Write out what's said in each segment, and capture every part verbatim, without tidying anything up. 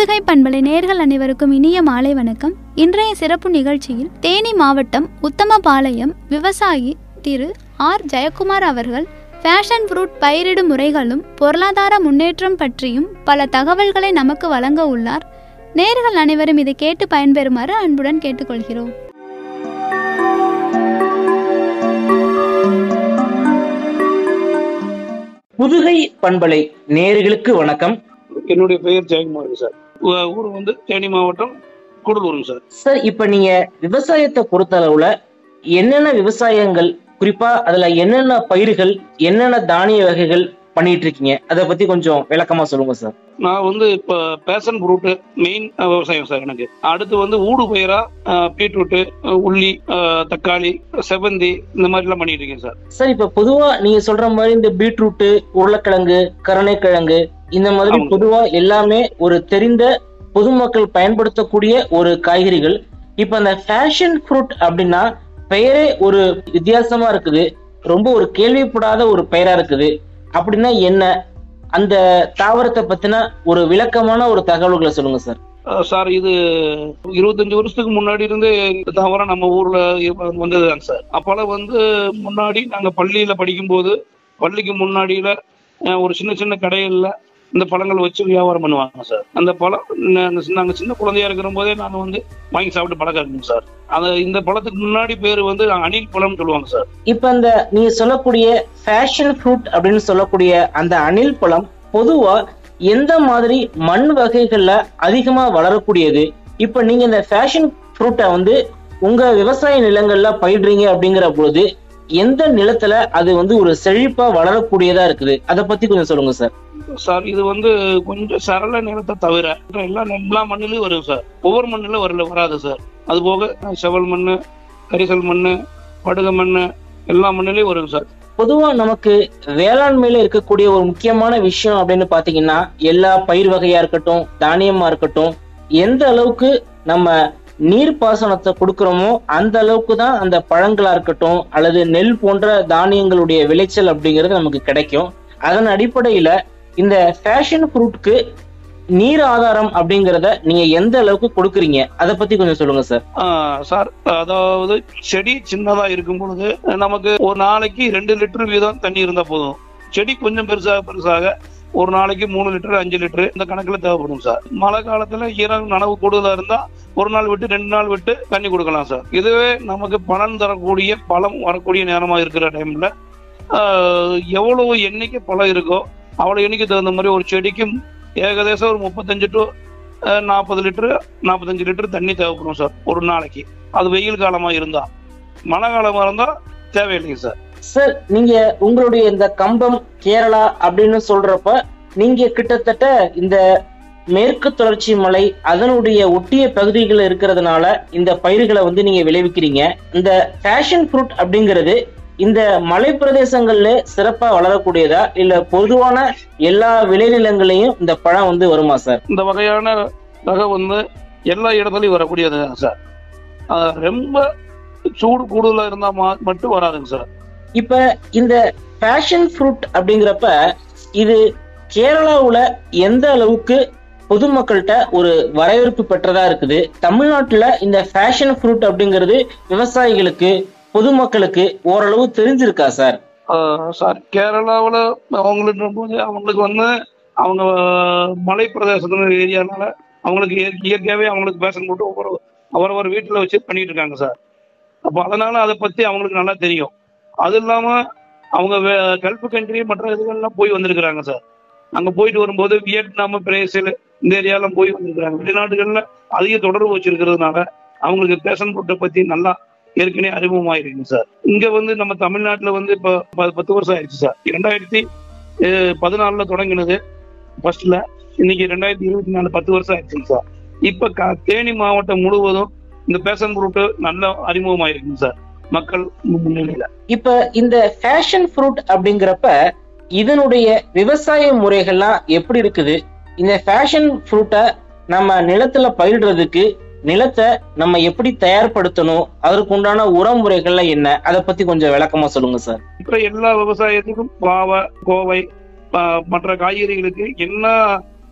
புதுகை பண்பலை நேயர்கள் அனைவருக்கும் இனிய மாலை வணக்கம். இன்றைய சிறப்பு நிகழ்ச்சியில் தேனி மாவட்டம் உத்தமபாளையம் விவசாயி திரு ஆர் ஜெயக்குமார் அவர்கள் ஃபேஷன் ஃப்ரூட் பயிரிடும் முறைகளும் பொருளாதார முன்னேற்றம் பற்றியும் பல தகவல்களை நமக்கு வழங்க உள்ளார். நேயர்கள் அனைவரும் இதை கேட்டு பயன்பெறுமாறு அன்புடன் கேட்டுக்கொள்கிறோம். புதுகை பண்பலை நேயர்களுக்கு வணக்கம். என்னுடைய பெயர் ஜெயக்குமார் சார். ஊர் வந்து தேனி மாவட்டம் கூடலூர் சார். சார், இப்ப நீங்க விவசாயத்தை பொறுத்த அளவுல என்னென்ன விவசாயங்கள், குறிப்பா அதுல என்னென்ன பயிர்கள், என்னென்ன தானிய வகைகள் பண்ணிட்டு இருக்கீங்க, அதை பத்தி கொஞ்சம் விளக்கமா சொல்லுங்க சார். நான் வந்து இப்ப பேஷன் ஃப்ரூட் மெயின் விவசாயம் சார். எனக்கு அடுத்து வந்து ஊடு பயிரா பீட்ரூட்டு, உள்ளி, தக்காளி, செவந்தி இந்த மாதிரி எல்லாம் பண்ணிட்டு இருக்கேன் சார். சார், இப்ப பொதுவா நீங்க சொல்ற மாதிரி இந்த பீட்ரூட்டு, உருளைக்கிழங்கு, கருணைக்கிழங்கு இந்த மாதிரி பொதுவா எல்லாமே ஒரு தெரிந்த பொதுமக்கள் பயன்படுத்தக்கூடிய ஒரு காய்கறிகள். இப்ப அந்த ஃபேஷன் ஃப்ரூட் அப்படின்னா பெயரே ஒரு வித்தியாசமா இருக்குது, ரொம்ப ஒரு கேள்விப்படாத ஒரு பெயரா இருக்குது. அப்படின்னா என்ன, அந்த தாவரத்தை பத்தின ஒரு விளக்கமான ஒரு தகவல்களை சொல்லுங்க சார். சார், இது இருபத்தஞ்சு வருஷத்துக்கு முன்னாடி இருந்து தாவரம் நம்ம ஊர்ல வந்ததுதாங்க சார். அப்போல வந்து முன்னாடி நாங்க பள்ளியில படிக்கும் போது பள்ளிக்கு முன்னாடியில ஒரு சின்ன சின்ன கடைகள்ல இந்த பழங்கள் வச்சு வியாபாரம் பண்ணுவாங்க சார். அந்த பழம் நாங்க சின்ன குழந்தையா இருக்கிற போதே நாங்க வந்து வாங்கி சாப்பிட்டு பழக்கம் இருக்குங்க சார். அந்த இந்த பழத்துக்கு முன்னாடி பேரு வந்து அணில் பழம் சொல்லுவாங்க சார். இப்ப அந்த நீங்க சொல்லக்கூடிய ஃபேஷன் ஃப்ரூட் அப்படின்னு சொல்லக்கூடிய அந்த அணில் பழம் பொதுவா எந்த மாதிரி மண் வகைகள்ல அதிகமா வளரக்கூடியது? இப்ப நீங்க இந்த ஃபேஷன் ஃப்ரூட்டை வந்து உங்க விவசாய நிலங்கள்ல பயிடுறீங்க அப்படிங்கிற பொழுது எந்த நிலத்துல அது வந்து ஒரு செழிப்பா வளரக்கூடியதா இருக்குது, அதை பத்தி கொஞ்சம் சொல்லுங்க சார். சார், இது வந்து கொஞ்சம் சரள நிலத்தை தவிர எல்லா எல்லா மண்ணிலும் வரும் சார். ஒவ்வொரு மண்ணிலும் வரல வராது சார். அது போக செவல் மண்ணு, கரிசல் மண்ணு, படுக மண்ணு எல்லா மண்ணிலையும் வரும் சார். பொதுவா நமக்கு வேளாண்மையில இருக்கக்கூடிய ஒரு முக்கியமான விஷயம் அப்படின்னு பாத்தீங்கன்னா, எல்லா பயிர் வகையா இருக்கட்டும், தானியமா இருக்கட்டும், எந்த அளவுக்கு நம்ம நீர்ப்பாசனத்தை கொடுக்கிறோமோ அந்த அளவுக்கு தான் அந்த பழங்களா இருக்கட்டும் அல்லது நெல் போன்ற தானியங்களுடைய விளைச்சல் அப்படிங்கிறது நமக்கு கிடைக்கும். அதன் அடிப்படையில இந்த ஃபேஷன் ஃப்ரூட்க்கு நீர் ஆதாரம் அப்படிங்கறத நீங்க எந்த அளவுக்கு கொடுக்குறீங்க, அதை பத்தி கொஞ்சம் சொல்லுங்க சார். சார், அதாவது செடி சின்னதா இருக்கும் பொழுது நமக்கு ஒரு நாளைக்கு ரெண்டு லிட்டர் வீதம் தண்ணி இருந்தா போதும். செடி கொஞ்சம் பெருசாக பெருசாக ஒரு நாளைக்கு மூணு லிட்டர் அஞ்சு லிட்டர் இந்த கணக்குல தேவைப்படும் சார். மழை காலத்துல ஈரம் நனவு கூடுதலா இருந்தா ஒரு நாள் விட்டு ரெண்டு நாள் விட்டு தண்ணி கொடுக்கலாம் சார். இதுவே நமக்கு பலன் தரக்கூடிய பழம் வரக்கூடிய நேரமா இருக்கிற டைம்ல எவ்வளவு எண்ணிக்கை பழம் இருக்கோ அவ்வளவு எண்ணிக்கை தகுந்த மாதிரி ஒரு செடிக்கும் ஏகதேசம் ஒரு முப்பத்தஞ்சு டு நாற்பது லிட்டரு நாற்பத்தஞ்சு லிட்டர் தண்ணி தேவைப்படும் சார் ஒரு நாளைக்கு. அது வெயில் காலமா இருந்தா. மழை காலமா இருந்தா தேவையில்லைங்க சார். சார், நீங்க உங்களுடைய இந்த கம்பம், கேரளா அப்படின்னு சொல்றப்ப நீங்க கிட்டத்தட்ட இந்த மேற்கு தொடர்ச்சி மலை அதனுடைய ஒட்டிய பகுதிகள் இருக்கிறதுனால இந்த பயிர்களை வந்து நீங்க விளைவிக்கிறீங்க. இந்த ஃபேஷன் ஃப்ரூட் அப்படிங்கிறது இந்த மலை பிரதேசங்கள்ல சிறப்பா வளரக்கூடியதா இல்ல பொதுவான எல்லா விளைநிலங்களையும் இந்த பழம் வந்து வருமா சார்? இந்த வகையான ரகம் வந்து எல்லா இடத்துலயும் வரக்கூடியது சார். ரொம்ப சூடு கூடுதலா இருந்தா மட்டும் வராதுங்க சார். இப்ப இந்த ஃபேஷன் ஃப்ரூட் அப்படிங்கிறப்ப இது கேரளாவுல எந்த அளவுக்கு பொதுமக்கள்கிட்ட ஒரு வரவேற்பு பெற்றதா இருக்குது? தமிழ்நாட்டுல இந்த ஃபேஷன் ஃப்ரூட் அப்படிங்கிறது விவசாயிகளுக்கு, பொதுமக்களுக்கு ஓரளவு தெரிஞ்சிருக்கா சார்? சார், கேரளாவில் அவங்களுக்கு போது அவங்களுக்கு வந்து அவங்க மலை பிரதேசத்துல ஏரியானால அவங்களுக்கு இயற்கையாவே அவங்களுக்கு ஃபேஷன் ஃப்ரூட் ஒவ்வொரு அவரவர் வீட்டுல வச்சு பண்ணிட்டு இருக்காங்க சார். அப்போ அதனால அதை பத்தி அவங்களுக்கு நல்லா தெரியும். அது இல்லாம அவங்க கல்ஃப் கண்ட்ரி மற்ற இதுகள்லாம் போய் வந்திருக்கிறாங்க சார். அங்க போயிட்டு வரும்போது வியட்நாம், பிரேசில் இந்த ஏரியாலாம் போய் வந்திருக்கிறாங்க. வெளிநாடுகள்ல அதிக தொடர்பு வச்சிருக்கிறதுனால அவங்களுக்கு ஃபேஷன் ஃப்ரூட்டை பத்தி நல்லா ஏற்கனவே அறிமுகமாயிருக்குங்க சார். இங்க வந்து நம்ம தமிழ்நாட்டுல வந்து இப்ப பத்து வருஷம் ஆயிடுச்சு சார். இரண்டாயிரத்தி பதினாலுல தொடங்கினது ஃபர்ஸ்ட்ல, இன்னைக்கு ரெண்டாயிரத்தி இருபத்தி நாலு பத்து வருஷம் ஆயிடுச்சுங்க சார். இப்ப தேனி மாவட்டம் முழுவதும் இந்த ஃபேஷன் ஃப்ரூட் நல்ல அறிமுகமாயிருக்குங்க சார் மக்கள் முன்னிலையில. இப்ப இந்த ஃபேஷன் ஃப்ரூட் அப்படிங்கிறப்ப இதனுடைய விவசாய முறைகள்லாம் எப்படி இருக்குது? இந்த ஃபேஷன் ஃப்ரூட்டை நம்ம நிலத்துல பயிரிடுறதுக்கு நிலத்தை நம்ம எப்படி தயார்படுத்தணும், அதற்கு உண்டான உர முறைகள்லாம் என்ன, அதை பத்தி கொஞ்சம் விளக்கமா சொல்லுங்க சார். இப்ப எல்லா விவசாயத்துக்கும் பாவை, கோவை, மற்ற காய்கறிகளுக்கு என்ன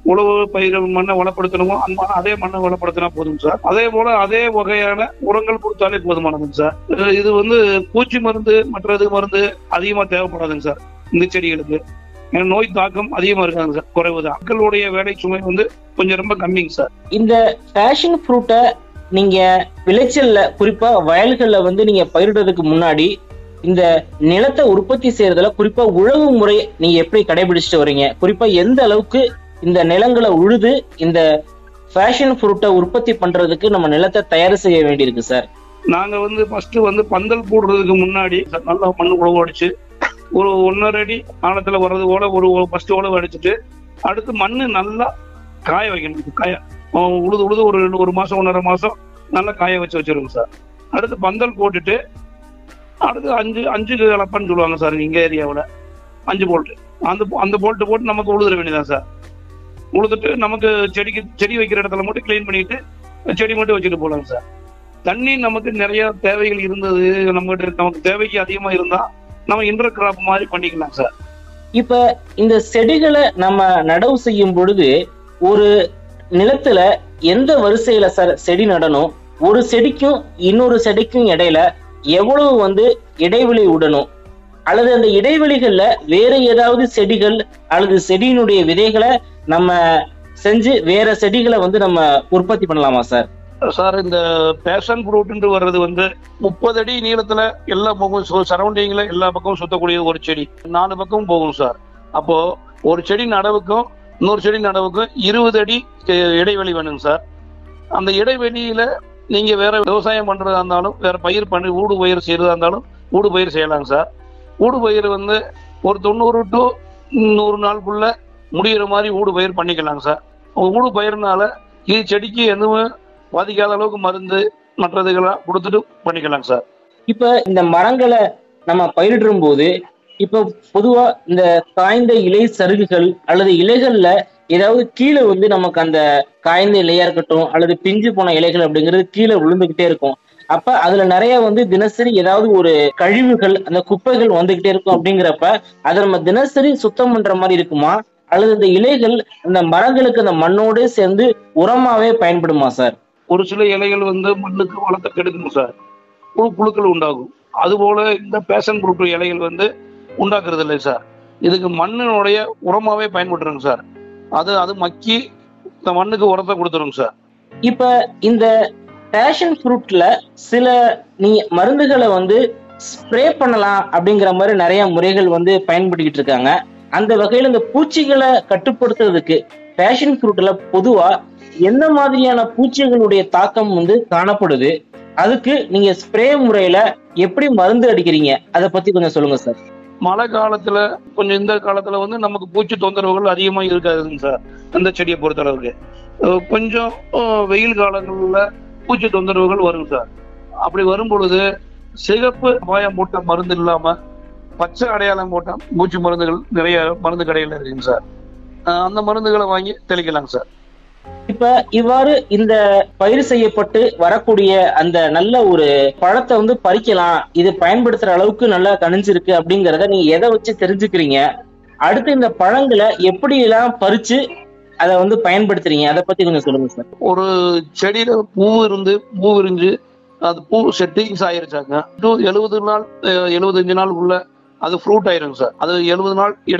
உழவு பயிர்கள் மண்ணை வளப்படுத்தணுமோ அந்த அதே மண்ணை வளப்படுத்தினா போதும் சார். அதே போல அதே வகையான உரங்கள் கொடுத்தாலே போதுமானதுங்க சார். இது வந்து பூச்சி மருந்து மற்றது மருந்து அதிகமா தேவைப்படாதுங்க சார் இந்த செடிகளுக்கு. ஏன்னா நோய் தாக்கம் அதிகமா இருக்காங்க சார், குறைவுதான். மக்களுடைய வேலை சுமை வந்து கொஞ்சம் ரொம்ப கம்மிங்க சார். இந்த பேஷன் ஃப்ரூட்டை நீங்க விளைச்சல்ல குறிப்பா வயல்கள்ல வந்து நீங்க பயிரிடுறதுக்கு முன்னாடி இந்த நிலத்தை உற்பத்தி செய்யறதுல குறிப்பா உழவு முறை நீங்க எப்படி கடைபிடிச்சிட்டு வரீங்க? குறிப்பா எந்த அளவுக்கு இந்த நிலங்களை உழுது இந்த பேஷன் ஃப்ரூட்டை உற்பத்தி பண்றதுக்கு நம்ம நிலத்தை தயார் செய்ய வேண்டியிருக்கு சார்? நாங்க வந்து ஃபர்ஸ்ட் வந்து பந்தல் போடுறதுக்கு முன்னாடி நல்லா மண்ணு உழவு அடிச்சு ஒரு ஒன்னரை அடி ஆழத்துல வர்றது போல ஒரு ஃபர்ஸ்ட் உழவு அடிச்சுட்டு அடுத்து மண்ணு நல்லா காய வைக்கணும். காய உழுது உழுது ஒரு ரெண்டு ஒரு மாசம் ஒன்றரை மாசம் நல்லா காய வச்சு வச்சிருங்க சார். அடுத்து பந்தல் போட்டுட்டு அடுத்து அஞ்சு அஞ்சு கலப்பன்னு சொல்லுவாங்க சார் எங்க ஏரியாவில், அஞ்சு போல்ட்டு அந்த அந்த போல்ட்டு போட்டு நமக்கு உழுதுற வேண்டியதான் சார். உழுதுட்டு நமக்கு செடிக்கு செடி வைக்கிற இடத்துல மட்டும் கிளீன் பண்ணிட்டு செடி மட்டும் வச்சுட்டு போகலாங்க சார். தண்ணி நமக்கு நிறைய தேவைகள் இருந்தது, நம்மகிட்ட நமக்கு தேவைக்கு அதிகமா இருந்தா நம்ம இன்டர் கிராப் மாதிரி பண்ணிக்கலாம் சார். இப்ப இந்த செடிகளை நம்ம நடவு செய்யும் பொழுது ஒரு நிலத்துல எந்த வரிசையில சார் செடி நடணும்? ஒரு செடிக்கும் இன்னொரு செடிக்கும் இடையில எவ்வளவு வந்து இடைவெளி விடணும்? அல்லது அந்த இடைவெளிகள்ல வேற ஏதாவது செடிகள் அல்லது செடியினுடைய விதைகளை நம்ம செஞ்சு வேற செடிகளை வந்து நம்ம உற்பத்தி பண்ணலாமா சார்? சார் இந்த பேஷன் ஃப்ரூட் வர்றது வந்து முப்பது அடி நீளத்துல எல்லா பக்கம் சரௌண்டிங்ல எல்லா பக்கமும் சுத்தக்கூடிய ஒரு செடி, நாலு பக்கமும் போகும் சார். அப்போ ஒரு செடி நடவுக்கும் இன்னொரு செடி நடவுக்கும் இருபது அடி இடைவெளி வேணுங்க சார். அந்த இடைவெளியில நீங்க வேற விவசாயம் பண்றதா இருந்தாலும் வேற பயிர் பண்ணி ஊடு பயிர் செய்யறதா இருந்தாலும் ஊடு பயிர் செய்யலாங்க சார். ஊடு பயிர் வந்து ஒரு தொண்ணூறு டு நூறு நாளுக்குள்ள முடிகிற மாதிரி ஊடு பயிர் பண்ணிக்கலாங்க சார். ஊடு பயிர்னால இது செடிக்கு எதுவும் பாதிக்காத அளவுக்கு மருந்து மற்றதுகளாம் கொடுத்துட்டு பண்ணிக்கலாங்க சார். இப்ப இந்த மரங்களை நம்ம பயிரிடும் போது இப்ப பொதுவா இந்த காய்ந்த இலை சருகுகள் அல்லது இலைகள்ல ஏதாவது கீழே வந்து நமக்கு அந்த காய்ந்த இலையா இருக்கட்டும் அல்லது பிஞ்சு போன இலைகள் அப்படிங்கிறது கீழே விழுந்துகிட்டே இருக்கும். அப்ப அதுல நிறைய வந்து தினசரி ஏதாவது ஒரு கழிவுகள் அந்த குப்பைகள் வந்துகிட்டே இருக்கும். அப்படிங்கிறப்ப அதை நம்ம தினசரி சுத்தம் பண்ற மாதிரி இருக்குமா அல்லது இந்த இலைகள் அந்த மரங்களுக்கு அந்த மண்ணோடு சேர்ந்து உரமாவே பயன்படுமா சார்? ஒரு சில இலைகள் வந்து மண்ணுக்கு வளத்தை கெடுக்கும் சார், புழு புழுக்கள் உண்டாகும். அதுபோல இந்த பேஷன் ஃப்ரூட் இலைகள் வந்து உண்டாக்குறது இல்லை சார். இதுக்கு மண்ணினுடைய உரமாவே பயன்படுத்துறோங்க சார். அது அது மக்கி இந்த மண்ணுக்கு உரத்தை கொடுத்துருங்க சார். இப்ப இந்த பேஷன் ஃப்ரூட்ல சில நீ மருந்துகளை வந்து ஸ்ப்ரே பண்ணலாம் அப்படிங்கிற மாதிரி நிறைய முறைகள் வந்து பயன்படுத்திட்டு இருக்காங்க. அந்த வகையில இந்த பூச்சிகளை கட்டுப்படுத்துறதுக்கு பேஷன் ஃப்ரூட்ல பொதுவா எந்த மாதிரியான பூச்சிகளுடைய தாக்கம் வந்து காணப்படுது? அதுக்கு நீங்க ஸ்ப்ரே முறையில எப்படி மருந்து அடிக்கிறீங்க? அதை பத்தி கொஞ்சம் சொல்லுங்க சார். மழை காலத்துல கொஞ்சம் இந்த காலத்துல வந்து நமக்கு பூச்சி தொந்தரவுகள் அதிகமா இருக்காதுங்க சார். அந்த செடியை பொறுத்த அளவுக்கு கொஞ்சம் வெயில் காலங்கள்ல பூச்சி தொந்தரவுகள் வரும் சார். அப்படி வரும் பொழுது சிகப்பு அபாயம் போட்ட மருந்து இல்லாம பச்சை அடையாளம் போட்ட பூச்சி மருந்துகள் நிறைய மருந்து கடைகள் இருக்குங்க சார். அந்த மருந்துகளை வாங்கி தெளிக்கலாங்க சார். இப்ப இவ்வாறு இந்த பயிர் செய்யப்பட்டு வரக்கூடிய அந்த நல்ல ஒரு பழத்தை வந்து பறிக்கலாம், இது பயன்படுத்துற அளவுக்கு நல்லா கணிஞ்சிருக்கு அப்படிங்கறத நீங்க எதை வச்சு தெரிஞ்சுக்கிறீங்க? அடுத்து இந்த பழங்களை எப்படி எல்லாம் பறிச்சு அதை வந்து பயன்படுத்துறீங்க? அதை பத்தி கொஞ்சம் சொல்லுங்க சார். ஒரு செடியில பூ இருந்து பூ விரிஞ்சு அது பூ செட்டிங்ஸ் ஆயிருச்சாங்க, எழுபது நாள் எழுபத்தஞ்சு நாள் உள்ள அது ஃப்ரூட் ஆயிருங்க சார். அது எழுபது நாள் இட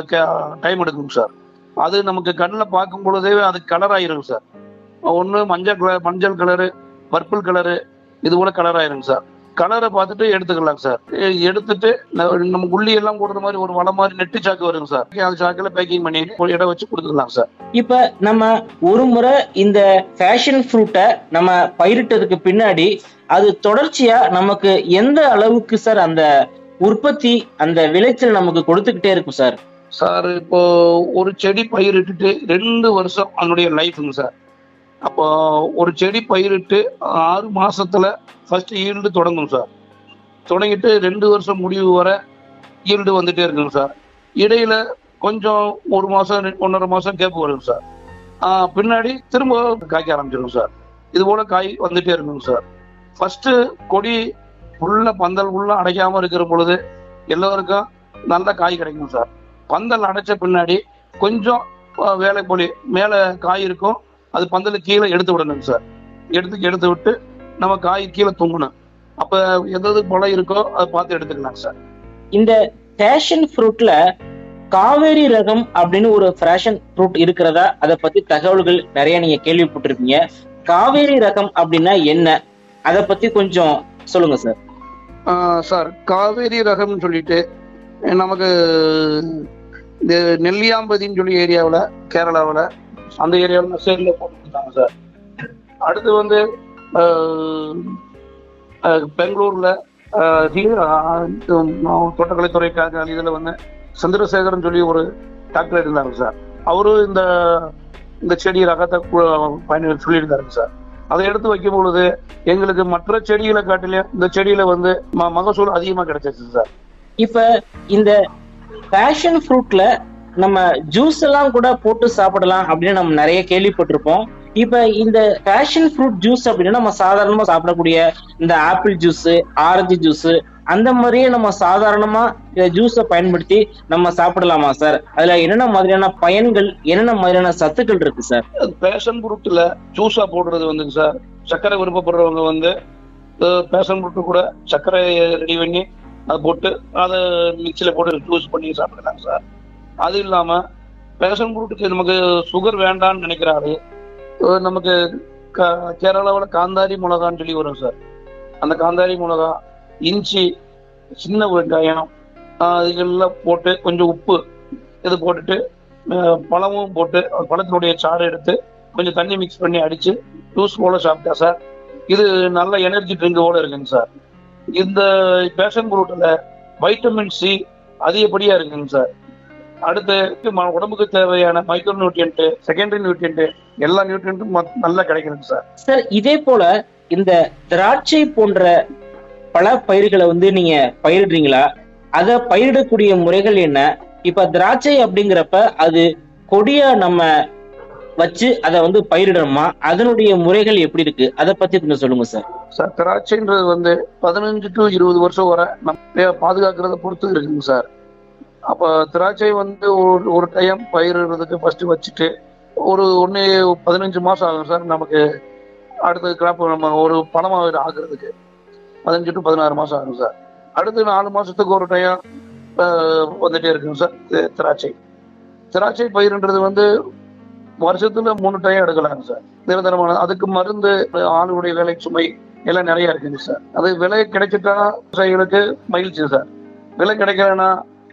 டைம் எடுக்குங்க சார். அது நமக்கு கண்ணில் பார்க்கும் பொழுதே அது கலர் ஆயிருங்க சார். ஒன்று மஞ்சள் கலர் மஞ்சள் கலரு பர்பிள் கலரு இது போல கலர் ஆயிருங்க சார். கலரை பார்த்துட்டு எடுத்துக்கலாம் சார். எடுத்துட்டு நம்ம உள்ளி எல்லாம் போடுற மாதிரி ஒரு வலை மாதிரி நெட்டு சாக்கு வருங்க சார். அந்த சாக்கில் பேக்கிங் பண்ணி இடம் வச்சு கொடுத்துக்கலாம் சார். இப்ப நம்ம ஒரு முறை இந்த பேஷன் ஃப்ரூட்டை நம்ம பயிரிட்டதுக்கு பின்னாடி அது தொடர்ச்சியா நமக்கு எந்த அளவுக்கு சார் அந்த உற்பத்தி அந்த விளைச்சல் நமக்கு கொடுத்துக்கிட்டே இருக்கும் சார்? சார் இப்போ ஒரு செடி பயிரிட்டு ரெண்டு வருஷம் அதனுடைய லைஃபுங்க சார். அப்போ ஒரு செடி பயிரிட்டு ஆறு மாசத்துல ஃபர்ஸ்ட் ஈல்டு தொடங்கும் சார். தொடங்கிட்டு ரெண்டு வருஷம் முடிவு வர ஈல்டு வந்துட்டே இருக்குங்க சார். இடையில கொஞ்சம் ஒரு மாசம் ஒன்றரை மாசம் கேப் வருங்க சார். ஆஹ் பின்னாடி திரும்ப காய்க்க ஆரம்பிச்சிருங்க சார். இது போல காய் வந்துட்டே இருக்குங்க சார். ஃபர்ஸ்ட் கொடி உள்ள பந்தல் உள்ள அடைக்காம இருக்கிற பொழுது எல்லோருக்கும் நல்ல காய் கிடைக்கும் சார். பந்தல் அடைச்ச பின்னாடி கொஞ்சம் வேலை போலி மேலே காய் இருக்கும், அது பந்தல கீழே எடுத்து விடணும் சார். எடுத்து எடுத்து விட்டு நம்ம காய் கீழே தூங்கணும். அப்போ எதாவது முளை இருக்கோ அதை பார்த்து எடுத்துக்கலாம் சார். இந்த பேஷன் ஃப்ரூட்ல காவேரி ரகம் அப்படின்னு ஒரு பேஷன் ஃப்ரூட் இருக்கிறதா, அதை பத்தி தகவல்கள் நிறைய நீங்க கேள்விப்பட்டிருப்பீங்க. காவேரி ரகம் அப்படின்னா என்ன, அதை பத்தி கொஞ்சம் சொல்லுங்க சார். சார், காவேரி ரகம்னு சொல்லிட்டு நமக்கு இந்த நெல்லியாம்பதின்னு சொல்லி ஏரியாவில், கேரளாவில் அந்த ஏரியாவில் சேரில் போட்டு கொடுத்தாங்க சார். அடுத்து வந்து பெங்களூர்ல தோட்டக்கலைத்துறைக்காக இதில் வந்து சந்திரசேகரன் சொல்லி ஒரு டாக்டர் இருந்தாங்க சார். அவரும் இந்த இந்த செடி ரகத்தை பயன் சொல்லியிருந்தாருங்க சார். அதை எடுத்து வைக்கும் பொழுது எங்களுக்கு மற்ற செடிகளை காட்டிலும் இந்த செடியில வந்து மகசூல் அதிகமா கிடைச்சிருச்சு சார். இப்ப இந்த பேஷன் ஃப்ரூட்ல நம்ம ஜூஸ் எல்லாம் கூட போட்டு சாப்பிடலாம் அப்படின்னு நம்ம நிறைய கேள்விப்பட்டிருப்போம். இப்ப இந்த பேஷன் ஃப்ரூட் ஜூஸ் அப்படின்னா நம்ம சாதாரணமா சாப்பிடக்கூடிய இந்த ஆப்பிள் ஜூஸ், ஆரஞ்சு ஜூஸ் அந்த மாதிரியே நம்ம சாதாரணமா இந்த ஜூஸை பயன்படுத்தி நம்ம சாப்பிடலாமா சார்? அதுல என்னென்ன மாதிரியான பயன்கள், என்னென்ன மாதிரியான சத்துக்கள் இருக்கு சார்? பேஷன் ஃப்ரூட்ல ஜூஸா போடுறது வந்துங்க சார், சர்க்கரை விருப்பப்படுறவங்க வந்து பேஷன் ஃப்ரூட் கூட சர்க்கரை ரெடி பண்ணி அதை போட்டு அதை மிக்சியில போட்டு ஜூஸ் பண்ணி சாப்பிடலாம் சார். அது இல்லாம பேஷன் ஃப்ரூட்டுக்கு நமக்கு சுகர் வேண்டான்னு நினைக்கிறாரு, நமக்கு கேரளாவில் காந்தாரி மிளகான்னு சொல்லி வரும் சார். அந்த காந்தாரி மிளகா, இஞ்சி, சின்ன வெங்காயம் இதுகள்லாம் போட்டு கொஞ்சம் உப்பு இது போட்டுட்டு பழமும் போட்டு பழத்தினுடைய சாறு எடுத்து கொஞ்சம் தண்ணி மிக்ஸ் பண்ணி அடிச்சு ஜூஸ் போல சாப்பிட்டா சார், இது நல்ல எனர்ஜி ட்ரிங்கோட இருக்குங்க சார். இந்த பேஷன் ஃப்ரூட்ல வைட்டமின் சி அதிகப்படியா இருக்குங்க சார். அடுத்து உடம்புக்கு தேவையான மைக்ரோ நியூட்ரியன்ட், செகண்டரி நியூட்ரியன்ட், எல்லா நியூட்ரியன்ட்டும் நல்லா கிடைக்குதுங்க சார். சார், இதே போல இந்த திராட்சை போன்ற பல பயிர்களை வந்து நீங்க பயிரிடுறீங்களா? அதை பயிரிடக்கூடிய முறைகள் என்ன? இப்ப திராட்சை அப்படிங்கிறப்ப அது கொடியா நம்ம வச்சு அதை வந்து பயிரிடணுமா? அதனுடைய முறைகள் எப்படி இருக்கு, அதை பத்தி கொஞ்சம் சொல்லுங்க சார். சார், திராட்சைன்றது வந்து பதினஞ்சு டு இருபது வருஷம் வரை நம்ம பாதுகாக்கிறத பொறுத்து இருக்குங்க சார். அப்போ திராட்சை வந்து ஒரு ஒரு டைம் பயிரிடுறதுக்கு ஃபர்ஸ்ட் வச்சுட்டு ஒரு ஒன்று பதினஞ்சு மாசம் ஆகும் சார். நமக்கு அடுத்த கிராப் நம்ம ஒரு பழமாக ஆகுறதுக்கு பதினஞ்சு டு பதினாறு மாசம் ஆகும் சார். அடுத்து நாலு மாசத்துக்கு ஒரு டைம் வந்துட்டே இருக்குங்க சார் திராட்சை. திராட்சை பயிர்ன்றது வந்து வருஷத்துல மூணு டைம் எடுக்கலாங்க சார், நிரந்தரமான. அதுக்கு மருந்து, ஆளுடைய வேலை சுமை எல்லாம் நிறைய இருக்குங்க சார். அது விலை கிடைச்சிட்டா விவசாயிகளுக்கு மகிழ்ச்சி சார், விலை கிடைக்கலன்னா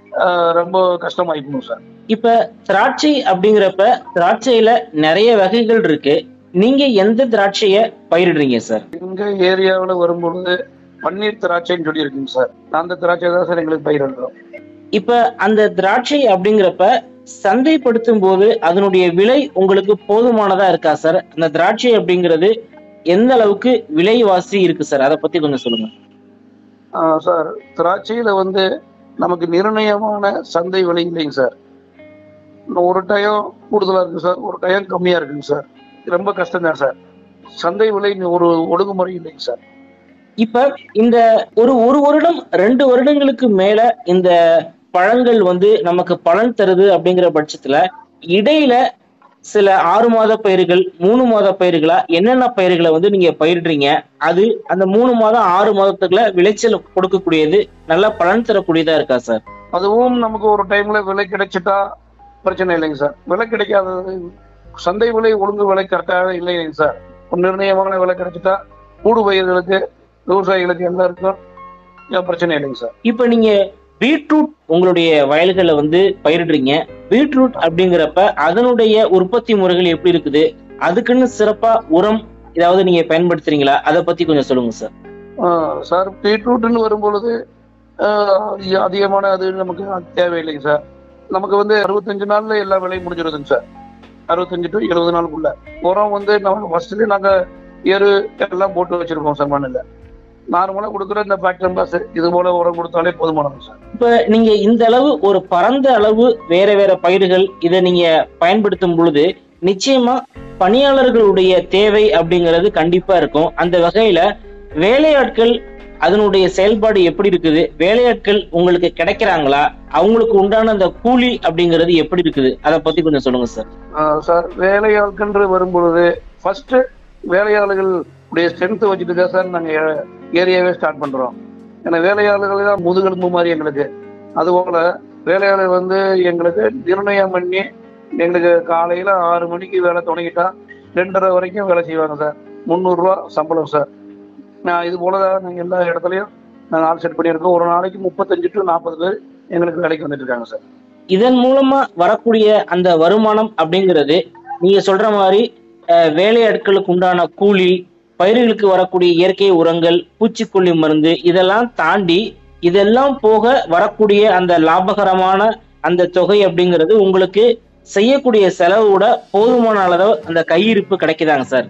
ரொம்ப கஷ்டமாயிக்கணும் சார். இப்ப திராட்சை அப்படிங்கிறப்ப திராட்சையில நிறைய வகைகள் இருக்கு. நீங்க எந்த திராட்சைய பயிரிடுறீங்க சார்? எங்க ஏரியாவில் வரும்பொழுது பன்னீர் திராட்சைன்னு சொல்லி இருக்குங்க சார். அந்த திராட்சை தான் சார் எங்களுக்கு பயிரிடுறோம். இப்ப அந்த திராட்சை அப்படிங்கிறப்ப சந்தைப்படுத்தும் போது அதனுடைய விலை உங்களுக்கு போதுமானதா இருக்கா சார்? அந்த திராட்சை அப்படிங்கிறது எந்த அளவுக்கு விலைவாசி இருக்கு சார், அதை பத்தி கொஞ்சம் சொல்லுங்க. சார், திராட்சையில வந்து நமக்கு நிர்ணயமான சந்தை விலை இல்லைங்க சார். ஒரு டைம் கூடுதலா இருக்கு சார், ஒரு டைம் கம்மியா இருக்குங்க சார். ரொம்ப கஷ்டம் தான் சார். சந்தை விலை ஒரு ஒழுங்குமுறை இல்லைங்க சார். இப்ப இந்த ஒரு ஒரு வருடம் ரெண்டு வருடங்களுக்கு மேல இந்த பழங்கள் வந்து நமக்கு பலன் தருது அப்படிங்கிற பட்சத்துல இடையில சில ஆறு மாத பயிர்கள், மூணு மாத பயிர்களா என்னென்ன பயிர்களை வந்து நீங்க பயிரிடுறீங்க? அது அந்த மூணு மாதம் ஆறு மாதத்துக்குள்ள விளைச்சல் கொடுக்கக்கூடியது, நல்லா பலன் தரக்கூடியதா இருக்கா சார்? அதுவும் நமக்கு ஒரு டைம்ல விலை கிடைச்சிட்டா பிரச்சனை இல்லைங்க சார். விலை கிடைக்காதது, சந்தை விலை ஒழுங்கு விலை கரெக்டாக இல்லைங்க சார். ஒரு நிர்ணயமான விலை கிடைச்சிட்டா கூடு பயிர்களுக்கு, விவசாயிகளுக்கு எல்லாருக்கும் பிரச்சனை இல்லைங்க சார். இப்ப நீங்க பீட்ரூட் உங்களுடைய வயல்களை வந்து பயிரிடுறீங்க. பீட்ரூட் அப்படிங்கிறப்ப அதனுடைய உற்பத்தி முறைகள் எப்படி இருக்குது? அதுக்குன்னு சிறப்பா உரம் ஏதாவது நீங்க பயன்படுத்துறீங்களா? அதை பத்தி கொஞ்சம் சொல்லுங்க சார். சார், பீட்ரூட்னு வரும்பொழுது அதிகமான அது நமக்கு தேவையில்லைங்க சார். நமக்கு வந்து அறுபத்தஞ்சு நாள்ல எல்லா வேலையும் முடிஞ்சிருதுங்க சார். அறுபத்தஞ்சு டு எழுபது நாளுக்குள்ள உரம் வந்து நம்ம ஃபர்ஸ்ட்லயே நாங்க எரு எல்லாம் போட்டு வச்சிருக்கோம் சார். மண்ணில் நார்மலா கொடுக்குற இந்த பாக்டீரியம் பாஸ் இது போல உரம் கொடுத்தாலே போதுமானது சார். இப்ப நீங்க இந்த அளவு ஒரு பரந்த அளவு வேற வேற பயிர்கள் இதை நீங்க பயன்படுத்தும் பொழுது நிச்சயமா பணியாளர்களுடைய தேவை அப்படிங்கிறது கண்டிப்பா இருக்கும். அந்த வகையில வேலையாட்கள் அதனுடைய செயல்பாடு எப்படி இருக்குது, வேலையாட்கள் உங்களுக்கு கிடைக்கிறாங்களா, அவங்களுக்கு உண்டான அந்த கூலி அப்படிங்கிறது எப்படி இருக்குது, அதை பத்தி கொஞ்சம் சொல்லுங்க சார். சார் வேலையாட்கள் வரும்பொழுது ஃபர்ஸ்ட் வேலையாளர்கள் உடைய ஸ்ட்ரென்த் வச்சுட்டு தான் சார் நாங்க ஏரியாவே ஸ்டார்ட் பண்றோம். ஏன்னா வேலையாளர்கள் தான் முதுகெலும்பு மாதிரி எங்களுக்கு. அதுபோல வேலையாளர் வந்து எங்களுக்கு நிர்ணயம் பண்ணி எங்களுக்கு காலையில ஆறு மணிக்கு வேலை தொடங்கிட்டா ரெண்டரை வரைக்கும் வேலை செய்வாங்க சார். முந்நூறு ரூபா சம்பளம் சார். நான் இது போலதான் நாங்கள் எல்லா இடத்துலையும் நாங்கள் ஆள் செட் பண்ணியிருக்கோம். ஒரு நாளைக்கு முப்பத்தஞ்சு டு நாற்பது பேர் எங்களுக்கு வேலைக்கு வந்துட்டு இருக்காங்க சார். இதன் மூலமா வரக்கூடிய அந்த வருமானம் அப்படிங்கிறது நீங்க சொல்ற மாதிரி வேலையாட்களுக்கு உண்டான கூலி, பயிர்களுக்கு வரக்கூடிய இயற்கை உரங்கள், பூச்சிக்கொல்லி மருந்து, இதெல்லாம் தாண்டி இதெல்லாம் போக வரக்கூடிய அந்த லாபகரமான அந்த தொகை அப்படிங்கிறது உங்களுக்கு செய்யக்கூடிய செலவோட போதுமான அளவு அந்த கையிருப்பு கிடைக்குதாங்க சார்?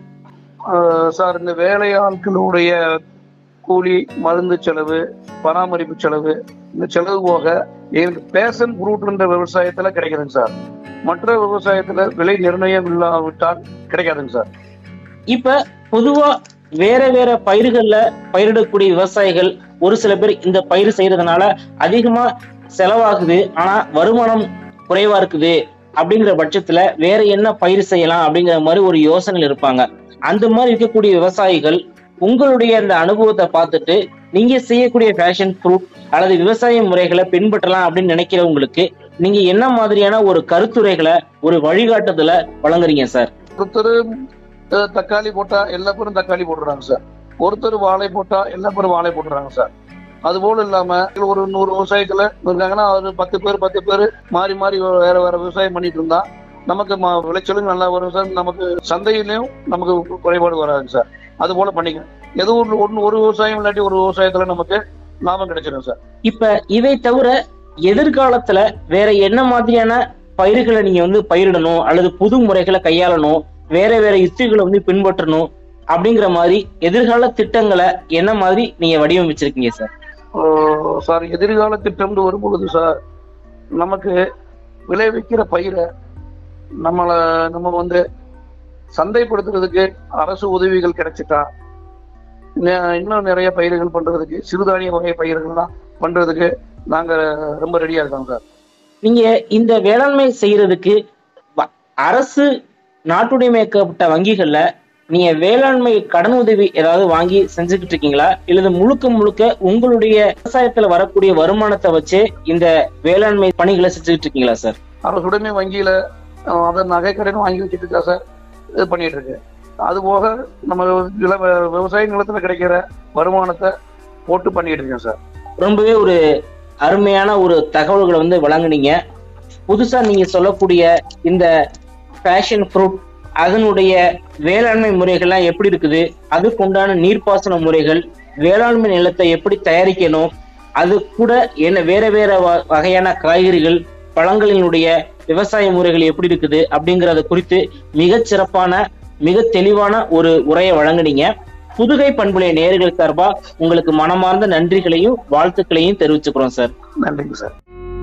சார் இந்த வேலையாட்களுடைய கூலி, மருந்து செலவு, பராமரிப்பு செலவு, இந்த செலவு போக எங்களுக்கு பேஷன் ஃப்ரூட்ன்ற விவசாயத்துல கிடைக்குதுங்க சார். மற்ற விவசாயத்துல விலை நிர்ணயம் இல்லாவிட்டால் கிடைக்காதுங்க சார். இப்ப பொதுவா வேற வேற பயிர்கள்ல பயிரிடக்கூடிய விவசாயிகள் ஒரு சில பேர் இந்த பயிர் செய்யறதுனால அதிகமா செலவாகுது, ஆனா வருமானம் குறைவா இருக்குது அப்படிங்கிற பட்சத்துல வேற என்ன பயிர் செய்யலாம் அப்படிங்கிற மாதிரி ஒரு யோசனையில் இருப்பாங்க. அந்த மாதிரி இருக்கக்கூடிய விவசாயிகள் உங்களுடைய அந்த அனுபவத்தை பார்த்துட்டு நீங்க செய்யக்கூடிய பேஷன் ஃப்ரூட் அல்லது விவசாய முறைகளை பின்பற்றலாம் அப்படின்னு நினைக்கிறவங்களுக்கு நீங்க என்ன மாதிரியான ஒரு கருத்துரைகளை, ஒரு வழிகாட்டுதலை வழங்குறீங்க சார்? ஒருத்தர் தக்காளி போட்டா எல்லா பேரும் தக்காளி போட்டுறாங்க சார். ஒருத்தர் வாழை போட்டா எல்லா பேரும் வாழை போட்டுறாங்க சார். அது போல இல்லாம ஒரு நூறு விவசாயத்துல இருக்காங்கன்னா ஒரு பத்து பேர் பத்து பேர் மாறி மாறி வேற வேற விவசாயம் பண்ணிட்டு இருந்தா நமக்கு விளைச்சலும் நல்லா வரும் சார். நமக்கு சந்தையிலையும் நமக்கு குறைபாடு வராதுங்க சார். அது போல பண்ணிக்கணும். எது ஒரு ஒன்னு ஒரு விவசாயம் இல்லாட்டி ஒரு விவசாயத்துல நமக்கு லாபம் கிடைச்சிடும் சார். இப்ப இதை தவிர எதிர்காலத்துல வேற என்ன மாதிரியான பயிர்களை நீங்க வந்து பயிரிடணும் அல்லது புது முறைகளை கையாளணும், வேற வேற யுத்திகளை வந்து பின்பற்றணும் அப்படிங்கிற மாதிரி எதிர்கால திட்டங்களை என்ன மாதிரி நீங்க வடிவமைச்சிருக்கீங்க சார்? சார் எதிர்கால திட்டம்னு வரும்பொழுது சார் நமக்கு விளைவிக்கிற பயிரை நம்மளை நம்ம வந்து சந்தைப்படுத்துறதுக்கு அரசு உதவிகள் கிடைச்சிட்டா இன்னும் நிறைய பயிர்கள் பண்றதுக்கு, சிறுதானிய வகை பயிர்கள்லாம் பண்றதுக்கு நாங்க ரொம்ப ரெடியா இருக்கோம் சார். நீங்க இந்த வேளாண்மை செய்யறதுக்கு அரசு நாட்டுடைமையாக்கப்பட்ட வங்கிகள்ல நீங்க வேளாண்மை கடன் உதவி ஏதாவது வாங்கி செஞ்சுக்கிட்டு இருக்கீங்களா, இல்லது முழுக்க முழுக்க உங்களுடைய விவசாயத்துல வரக்கூடிய வருமானத்தை வச்சு இந்த வேளாண்மை பணிகளை செஞ்சுக்கிட்டு இருக்கீங்களா சார்? அரசுடைமை வங்கியில அதை நகை கடன் வாங்கி வச்சுட்டு இருக்கா சார். இது பண்ணிட்டு இருக்கு. அது போக நம்ம விவசாய நிலத்துல கிடைக்கிற வருமானத்தை போட்டு பண்ணிட்டு இருக்கேன் சார். ரொம்பவே ஒரு அருமையான ஒரு தகவல்களை வந்து வழங்குனீங்க. புதுசா நீங்க சொல்லக்கூடிய இந்த பேஷன் ஃப்ரூட் அதனுடைய வேளாண்மை முறைகள்லாம் எப்படி இருக்குது, அதுக்கு உண்டான நீர்ப்பாசன முறைகள், வேளாண்மை நிலத்தை எப்படி தயாரிக்கணும், அது கூட என்ன வேற வேற வகையான காய்கறிகள், பழங்களினுடைய விவசாய முறைகள் எப்படி இருக்குது அப்படிங்கறத குறித்து மிகச் சிறப்பான மிக தெளிவான ஒரு உரையை வழங்குனீங்க. புதுகை பண்புலை நேயர்கள் சார்பா உங்களுக்கு மனமார்ந்த நன்றிகளையும் வாழ்த்துக்களையும் தெரிவிச்சுக்கிறோம் சார். நன்றிங்க சார்.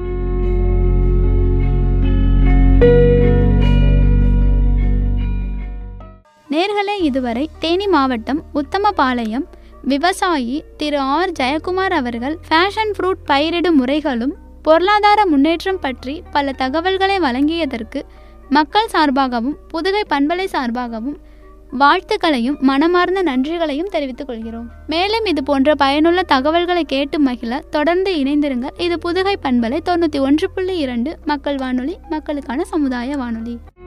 நேர்களே, இதுவரை தேனி மாவட்டம் உத்தமபாளையம் விவசாயி திரு ஆர் ஜெயக்குமார் அவர்கள் பேஷன் ஃப்ரூட் பயிரிடும் முறைகளும் பொருளாதார முன்னேற்றம் பற்றி பல தகவல்களை வழங்கியதற்கு மக்கள் சார்பாகவும் புதுகை பண்பலை சார்பாகவும் வாழ்த்துக்களையும் மனமார்ந்த நன்றிகளையும் தெரிவித்துக் கொள்கிறோம். மேலும் இது போன்ற பயனுள்ள தகவல்களை கேட்டு மகிழ தொடர்ந்து இணைந்திருங்கள். இது புதுகை பண்பலை தொண்ணூற்றி ஒன்று புள்ளி இரண்டு மக்கள் வானொலி, மக்களுக்கான சமுதாய வானொலி.